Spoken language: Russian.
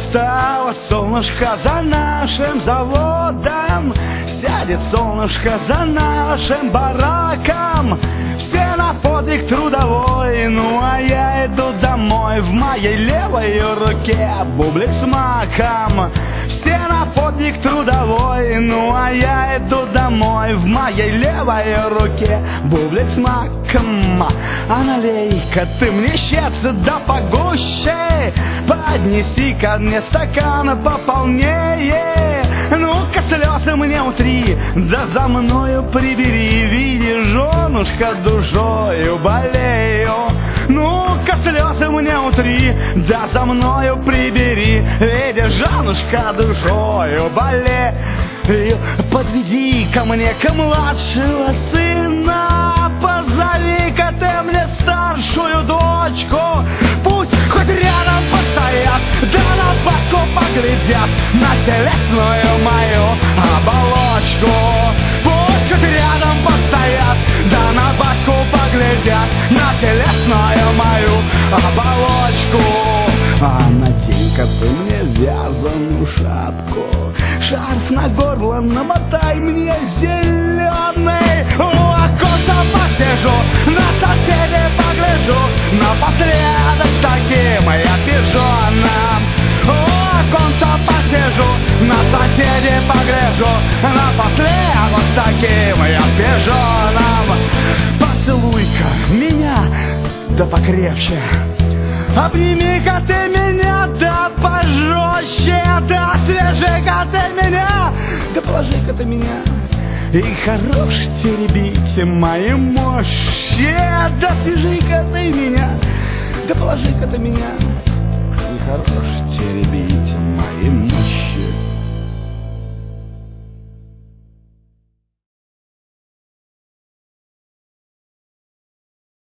встало солнышко за нашим заводом, сядет солнышко за нашим бараком. Все на подвиг трудовой, ну а я иду домой. В моей левой руке бублик с маком. Все на подвиг трудовой, ну а я иду домой. В моей левой руке бублик с маком. А налей-ка ты мне щепсы да погуще, поднеси ко мне стакан пополнее. Ну-ка слезы мне утри, да за мною прибери. Видишь, женушка, душою болею. Ну-ка слезы мне утри, да за мною прибери. Видишь, женушка, душою болею. Подведи ко мне к младшего сына, позови-ка ты мне старшую дочку. Пусть хоть рядом постоят, да на бабку поглядят, на телесную мою оболочку. Пусть хоть рядом постоят, да на бабку поглядят, на телесную мою оболочку. А надень-ка ты мне вязаную шапку, шарф на горло намотай мне зеленый. У оконца посижу, на соседей погляжу, напоследок таким я пижоном. У оконца посижу, на соседей погляжу, напоследок таким я пижоном. Поцелуй-ка меня, да покрепче, обними-ка ты меня, да пожестче, да свяжи-ка ты меня, да положи-ка ты меня. И хорош теребить мои мощи, да свяжи-ка ты меня, да положи-ка ты меня. И хорош теребить